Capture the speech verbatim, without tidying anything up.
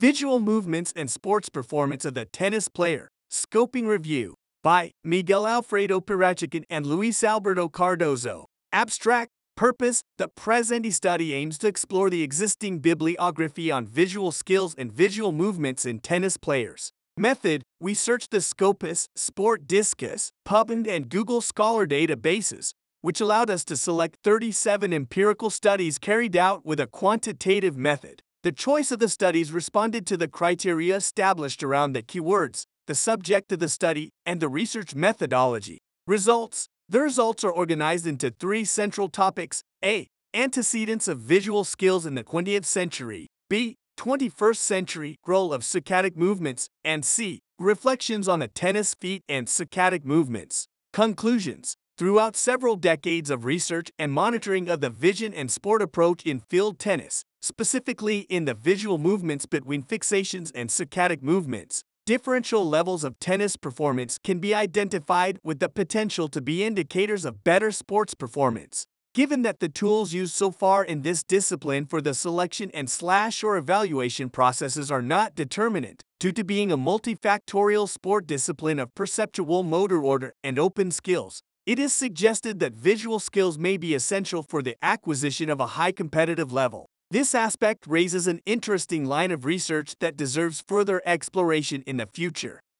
Visual Movements and Sports Performance of the Tennis Player. Scoping Review by Miguel Alfredo Pirachican and Luis Alberto Cardozo. Abstract Purpose: the present study aims to explore the existing bibliography on visual skills and visual movements in tennis players. Method: we searched the Scopus, Sport Discus, PubMed, and Google Scholar databases, which allowed us to select thirty-seven empirical studies carried out with a quantitative method. The choice of the studies responded to the criteria established around the keywords, the subject of the study, and the research methodology. Results: the results are organized into three central topics: A. Antecedents of visual skills in the twentieth century, B. twenty-first century role of saccadic movements, and C. Reflections on the tennis feet and saccadic movements. Conclusions: throughout several decades of research and monitoring of the vision and sport approach in field tennis, specifically in the visual movements between fixations and saccadic movements, differential levels of tennis performance can be identified with the potential to be indicators of better sports performance. Given that the tools used so far in this discipline for the selection and slash or evaluation processes are not determinate, due to being a multifactorial sport discipline of perceptual motor order and open skills, it is suggested that visual skills may be essential for the acquisition of a high competitive level. This aspect raises an interesting line of research that deserves further exploration in the future.